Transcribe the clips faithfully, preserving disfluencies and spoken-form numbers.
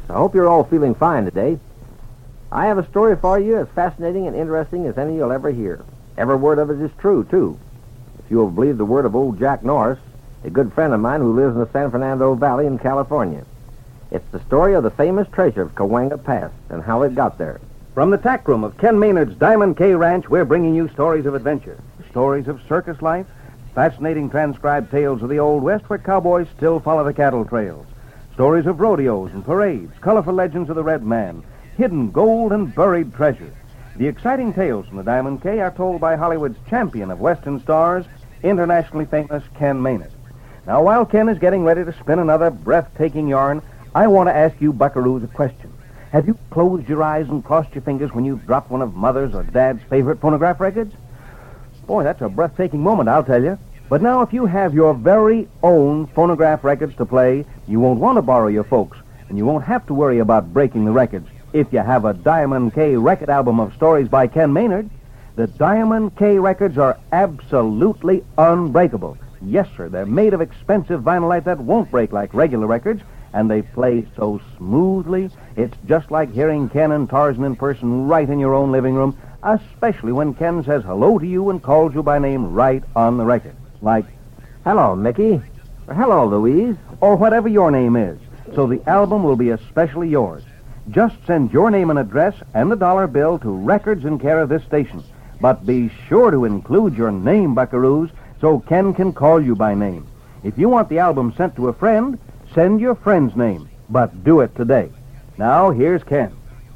I hope you're all feeling fine today. I have a story for you as fascinating and interesting as any you'll ever hear. Every word of it is true, too. If you will believe the word of old Jack Norris, a good friend of mine who lives in the San Fernando Valley in California. It's the story of the famous treasure of Cahuenga Pass and how it got there. From the tack room of Ken Maynard's Diamond K Ranch, we're bringing you stories of adventure, stories of circus life, fascinating transcribed tales of the Old West where cowboys still follow the cattle trails, stories of rodeos and parades, colorful legends of the Red Man, hidden gold and buried treasure. The exciting tales from the Diamond K are told by Hollywood's champion of Western stars, internationally famous Ken Maynard. Now, while Ken is getting ready to spin another breathtaking yarn, I want to ask you buckaroos a question. Have you closed your eyes and crossed your fingers when you've dropped one of Mother's or Dad's favorite phonograph records? Boy, that's a breathtaking moment, I'll tell you. But now, if you have your very own phonograph records to play, you won't want to borrow your folks, and you won't have to worry about breaking the records. If you have a Diamond K record album of stories by Ken Maynard, the Diamond K records are absolutely unbreakable. Yes, sir, they're made of expensive vinylite that won't break like regular records, and they play so smoothly, it's just like hearing Ken and Tarzan in person right in your own living room, especially when Ken says hello to you and calls you by name right on the record. Like, Hello, Mickey. Or hello, Louise. or whatever your name is. So the album will be especially yours. Just send your name and address and the dollar bill to Records in care of this station. But be sure to include your name, buckaroos, so Ken can call you by name. If you want the album sent to a friend, send your friend's name. But do it today. Now, here's Ken.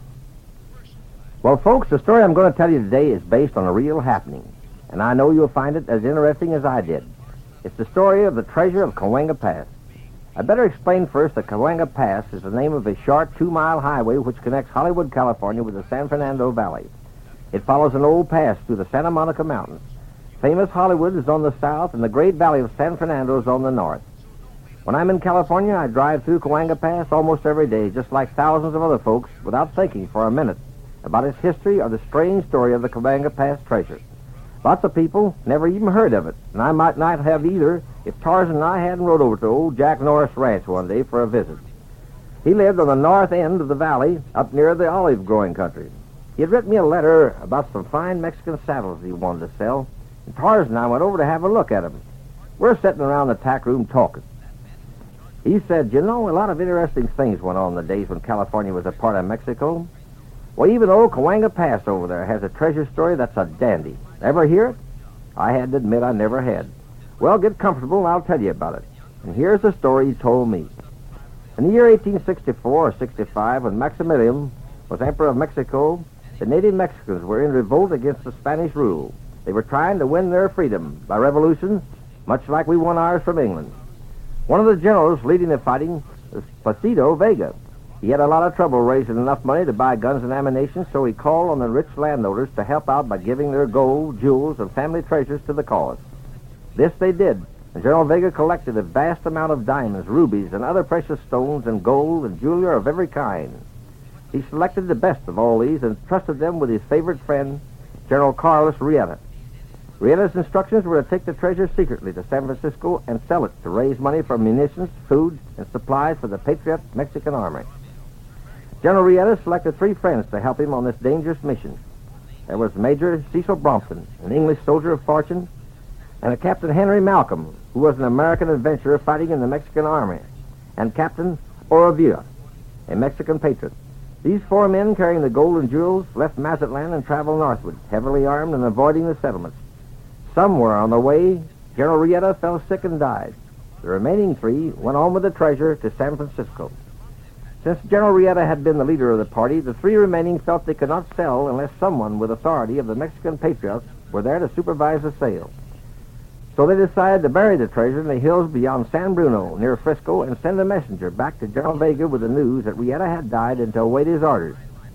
Well, folks, the story I'm going to tell you today is based on a real happening, and I know you'll find it as interesting as I did. It's the story of the treasure of Cahuenga Pass. I'd better explain first that Cahuenga Pass is the name of a short two-mile highway which connects Hollywood, California with the San Fernando Valley. It follows an old pass through the Santa Monica Mountains. Famous Hollywood is on the south, and the great valley of San Fernando is on the north. When I'm in California, I drive through Cahuenga Pass almost every day, just like thousands of other folks, without thinking for a minute about its history or the strange story of the Cahuenga Pass treasure. Lots of people never even heard of it, and I might not have either if Tarzan and I hadn't rode over to old Jack Norris Ranch one day for a visit. He lived on the north end of the valley, up near the olive-growing country. He had written me a letter about some fine Mexican saddles he wanted to sell, and Tarzan and I went over to have a look at them. We're sitting around the tack room talking. He said, you know, a lot of interesting things went on in the days when California was a part of Mexico. Well, even old Cahuenga Pass over there has a treasure story that's a dandy. Ever hear it? I had to admit I never had. Well, get comfortable and I'll tell you about it. And here's the story he told me. In the year eighteen sixty-four or sixty-five, when Maximilian was Emperor of Mexico, the native Mexicans were in revolt against the Spanish rule. They were trying to win their freedom by revolution, much like we won ours from England. One of the generals leading the fighting was Placido Vega. He had a lot of trouble raising enough money to buy guns and ammunition, so he called on the rich landowners to help out by giving their gold, jewels, and family treasures to the cause. This they did, and General Vega collected a vast amount of diamonds, rubies, and other precious stones and gold and jewelry of every kind. He selected the best of all these and trusted them with his favorite friend, General Carlos Rieta. Rieta's instructions were to take the treasure secretly to San Francisco and sell it to raise money for munitions, food, and supplies for the patriot Mexican army. General Rieta selected three friends to help him on this dangerous mission. There was Major Cecil Brompton, an English soldier of fortune, and a Captain Henry Malcolm, who was an American adventurer fighting in the Mexican army, and Captain Orovilla, a Mexican patriot. These four men, carrying the gold and jewels, left Mazatlan and traveled northward, heavily armed and avoiding the settlements. Somewhere on the way, General Rieta fell sick and died. The remaining three went on with the treasure to San Francisco. Since General Rieta had been the leader of the party, the three remaining felt they could not sell unless someone with authority of the Mexican patriots were there to supervise the sale. So they decided to bury the treasure in the hills beyond San Bruno, near Frisco, and send a messenger back to General Vega with the news that Rieta had died and to await his orders.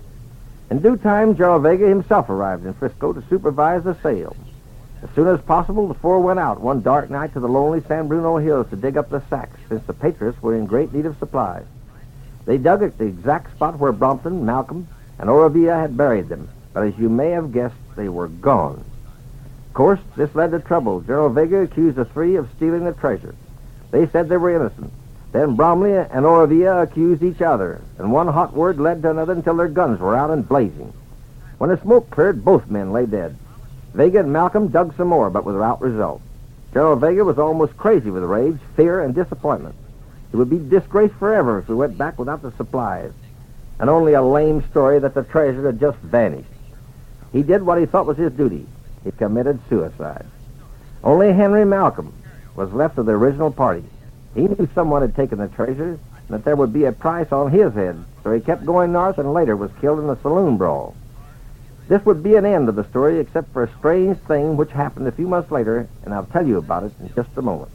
In due time, General Vega himself arrived in Frisco to supervise the sale. As soon as possible, the four went out one dark night to the lonely San Bruno hills to dig up the sacks, since the patriots were in great need of supplies. They dug at the exact spot where Brompton, Malcolm, and Orovilla had buried them, but as you may have guessed, they were gone. Of course, this led to trouble. General Vega accused the three of stealing the treasure. They said they were innocent, Then Bromley and Orovilla accused each other, and one hot word led to another until their guns were out and blazing. When the smoke cleared, both men lay dead. Vega and Malcolm dug some more, but without result. Gerald Vega was almost crazy with rage, fear, and disappointment. He would be disgraced forever if we went back without the supplies, and only a lame story that the treasure had just vanished. He did what he thought was his duty. He committed suicide. Only Henry Malcolm was left of the original party. He knew someone had taken the treasure and that there would be a price on his head, so he kept going north and later was killed in a saloon brawl. This would be an end of the story except for a strange thing which happened a few months later, and I'll tell you about it in just a moment.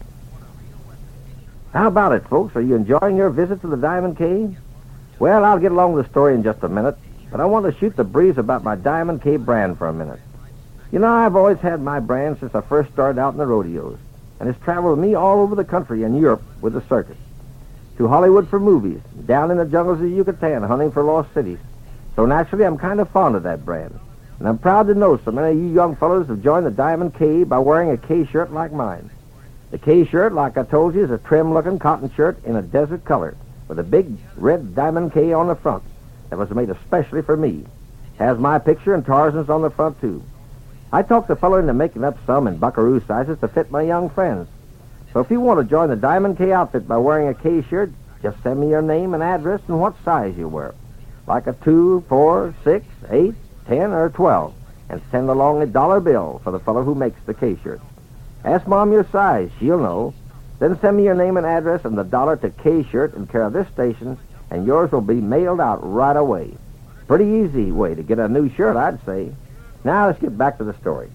How about it, folks? Are you enjoying your visit to the Diamond Cave? Well, I'll get along with the story in just a minute, but I want to shoot the breeze about my Diamond Cave brand for a minute. You know, I've always had my brand since I first started out in the rodeos, and it's traveled with me all over the country and Europe with the circus, to Hollywood for movies, down in the jungles of Yucatan hunting for lost cities. So naturally, I'm kind of fond of that brand, and I'm proud to know so many of you young fellows have joined the Diamond Cave by wearing a K shirt like mine. The K shirt, like I told you, is a trim-looking cotton shirt in a desert color with a big red diamond K on the front that was made especially for me. Has my picture and Tarzan's on the front, too. I talked the fellow into making up some in buckaroo sizes to fit my young friends. So if you want to join the Diamond K outfit by wearing a K shirt, just send me your name and address and what size you wear. Like a two, four, six, eight, ten, or twelve, and send along a dollar bill for the fellow who makes the K shirt. Ask Mom your size, she'll know. Then send me your name and address and the dollar to K shirt in care of this station, and yours will be mailed out right away. Pretty easy way to get a new shirt, I'd say. Now let's get back to the story.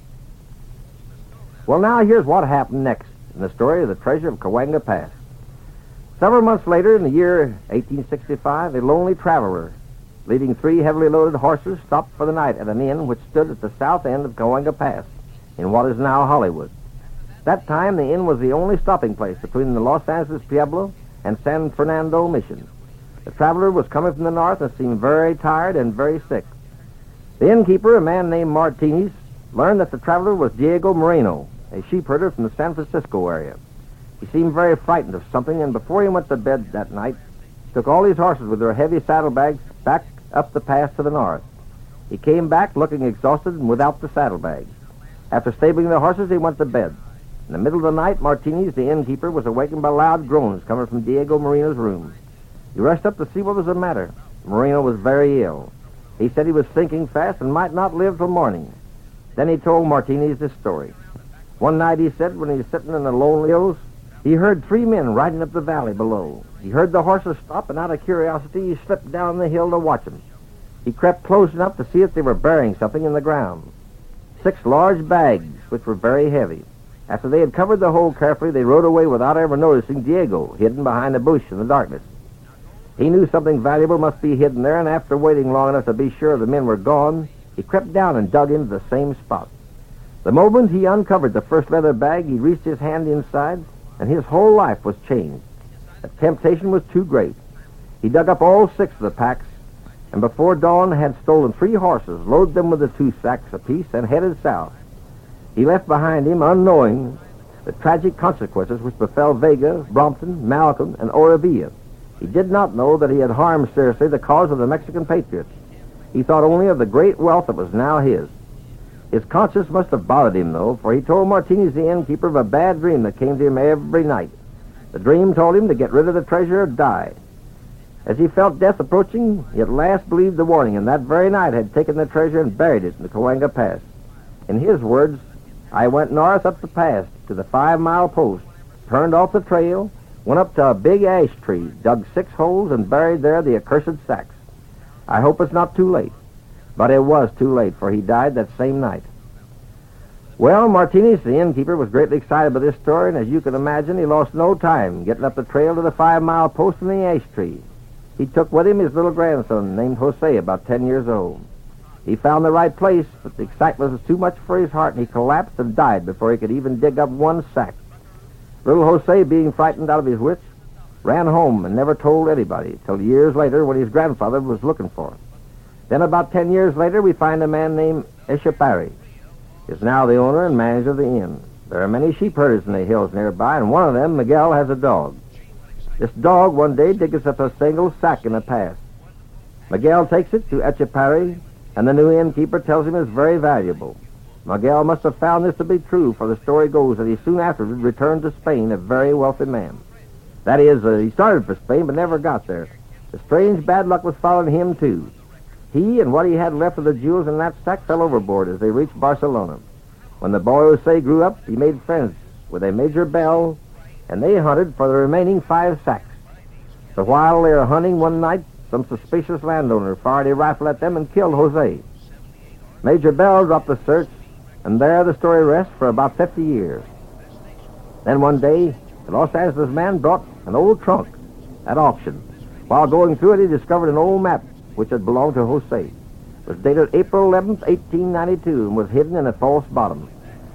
Well, now here's what happened next in the story of the treasure of Cahuenga Pass. Several months later, in the year eighteen sixty-five, a lonely traveler leading three heavily loaded horses stopped for the night at an inn which stood at the south end of Cahuenga Pass in what is now Hollywood. That time, the inn was the only stopping place between the Los Angeles Pueblo and San Fernando Mission. The traveler was coming from the north and seemed very tired and very sick. The innkeeper, a man named Martinez, learned that the traveler was Diego Moreno, a sheep herder from the San Francisco area. He seemed very frightened of something, and before he went to bed that night, took all his horses with their heavy saddlebags back up the pass to the north. He came back looking exhausted and without the saddlebags. After stabling the horses, he went to bed. In the middle of the night, Martinez, the innkeeper, was awakened by loud groans coming from Diego Moreno's room. He rushed up to see what was the matter. Moreno was very ill. He said he was sinking fast and might not live till morning. Then he told Martinez this story. One night, he said, when he was sitting in the lonely hills, he heard three men riding up the valley below. He heard the horses stop, and out of curiosity, he slipped down the hill to watch them. He crept close enough to see if they were burying something in the ground. Six large bags, which were very heavy. After they had covered the hole carefully, they rode away without ever noticing Diego, hidden behind a bush in the darkness. He knew something valuable must be hidden there, and after waiting long enough to be sure the men were gone, he crept down and dug into the same spot. The moment he uncovered the first leather bag, he reached his hand inside, and his whole life was changed. The temptation was too great. He dug up all six of the packs, and before dawn had stolen three horses, loaded them with the two sacks apiece, and headed south. He left behind him, unknowing, the tragic consequences which befell Vega, Brompton, Malcolm, and Orovilla. He did not know that he had harmed seriously the cause of the Mexican patriots. He thought only of the great wealth that was now his. His conscience must have bothered him, though, for he told Martinez, the innkeeper, of a bad dream that came to him every night. The dream told him to get rid of the treasure or die. As he felt death approaching, he at last believed the warning, and that very night had taken the treasure and buried it in the Cahuenga Pass. In his words, I went north up the pass to the five-mile post, turned off the trail, went up to a big ash tree, dug six holes, and buried there the accursed sacks. I hope it's not too late. But it was too late, for he died that same night. Well, Martinez, the innkeeper, was greatly excited by this story, and as you can imagine, he lost no time getting up the trail to the five-mile post in the ash tree. He took with him his little grandson, named Jose, about ten years old. He found the right place, but the excitement was too much for his heart, and he collapsed and died before he could even dig up one sack. Little Jose, being frightened out of his wits, ran home and never told anybody till years later when his grandfather was looking for him. Then about ten years later, we find a man named Echapari. He is now the owner and manager of the inn. There are many sheep herders in the hills nearby, and one of them, Miguel, has a dog. This dog one day digs up a single sack in a pass. Miguel takes it to Etchepare, and the new innkeeper tells him it's very valuable. Miguel must have found this to be true, for the story goes that he soon afterward returned to Spain a very wealthy man. That is, uh, he started for Spain but never got there. The strange bad luck was following him, too. He and what he had left of the jewels in that sack fell overboard as they reached Barcelona. When the boy Jose grew up, he made friends with a Major Bell, and they hunted for the remaining five sacks. So while they were hunting one night, some suspicious landowner fired a rifle at them and killed Jose. Major Bell dropped the search, and there the story rests for about fifty years. Then one day, the Los Angeles man brought an old trunk at auction. While going through it, he discovered an old map which had belonged to Jose. It was dated April eleventh, eighteen ninety-two, and was hidden in a false bottom.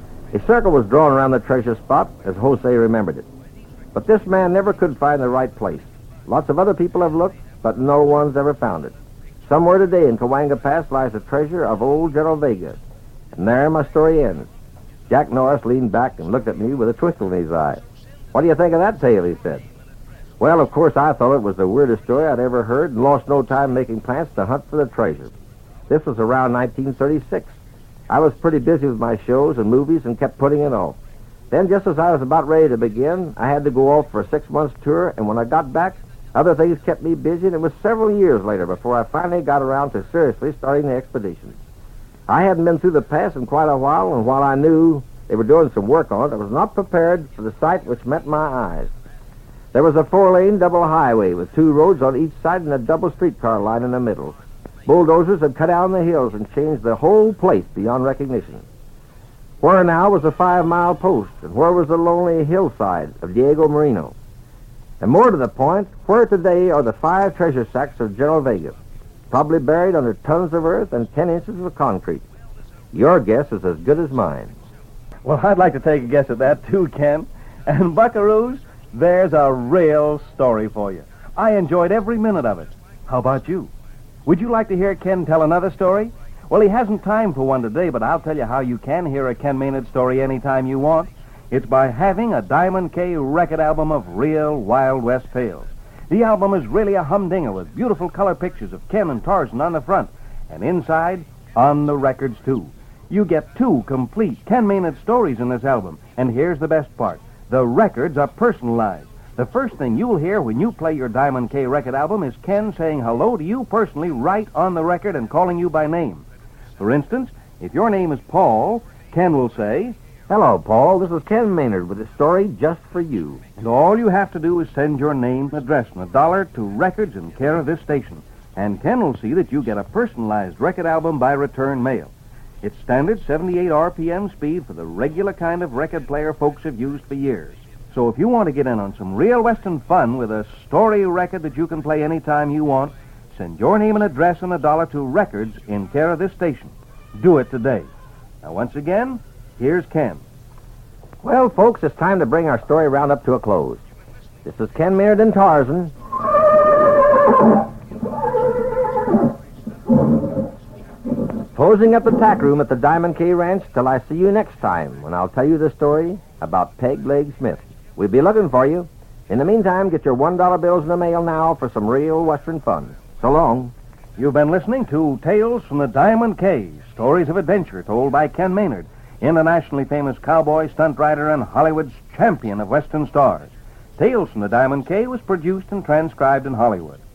A circle was drawn around the treasure spot as Jose remembered it. But this man never could find the right place. Lots of other people have looked, but no one's ever found it. Somewhere today in Cahuenga Pass lies the treasure of old General Vega. And there my story ends. Jack Norris leaned back and looked at me with a twinkle in his eye. "What do you think of that tale?" he said. Well, of course, I thought it was the weirdest story I'd ever heard and lost no time making plans to hunt for the treasure. This was around nineteen thirty-six. I was pretty busy with my shows and movies and kept putting it off. Then, just as I was about ready to begin, I had to go off for a six-month tour, and when I got back, other things kept me busy, and it was several years later before I finally got around to seriously starting the expedition. I hadn't been through the pass in quite a while, and while I knew they were doing some work on it, I was not prepared for the sight which met my eyes. There was a four-lane double highway with two roads on each side and a double streetcar line in the middle. Bulldozers had cut down the hills and changed the whole place beyond recognition. Where now was a five-mile post, and where was the lonely hillside of Diego Moreno? And more to the point, where today are the five treasure sacks of General Vega, probably buried under tons of earth and ten inches of concrete? Your guess is as good as mine. Well, I'd like to take a guess at that, too, Ken. And buckaroos, there's a real story for you. I enjoyed every minute of it. How about you? Would you like to hear Ken tell another story? Well, he hasn't time for one today, but I'll tell you how you can hear a Ken Maynard story anytime you want. It's by having a Diamond K record album of real Wild West tales. The album is really a humdinger with beautiful color pictures of Ken and Tarzan on the front, and inside, on the records, too. You get two complete Ken Maynard stories in this album, and here's the best part. The records are personalized. The first thing you'll hear when you play your Diamond K record album is Ken saying hello to you personally right on the record and calling you by name. For instance, if your name is Paul, Ken will say, "Hello, Paul. This is Ken Maynard with a story just for you." And all you have to do is send your name, address, and a dollar to records in care of this station. And Ken will see that you get a personalized record album by return mail. It's standard seventy-eight R P M speed for the regular kind of record player folks have used for years. So if you want to get in on some real Western fun with a story record that you can play anytime you want, send your name and address and a dollar to records in care of this station. Do it today. Now, once again, here's Ken. Well, folks, it's time to bring our story roundup to a close. This is Ken Maynard and Tarzan. Closing up the tack room at the Diamond K Ranch till I see you next time when I'll tell you the story about Peg Leg Smith. We'll be looking for you. In the meantime, get your one dollar bills in the mail now for some real Western fun. So long. You've been listening to Tales from the Diamond K, stories of adventure told by Ken Maynard, internationally famous cowboy, stunt rider, and Hollywood's champion of Western stars. Tales from the Diamond K was produced and transcribed in Hollywood.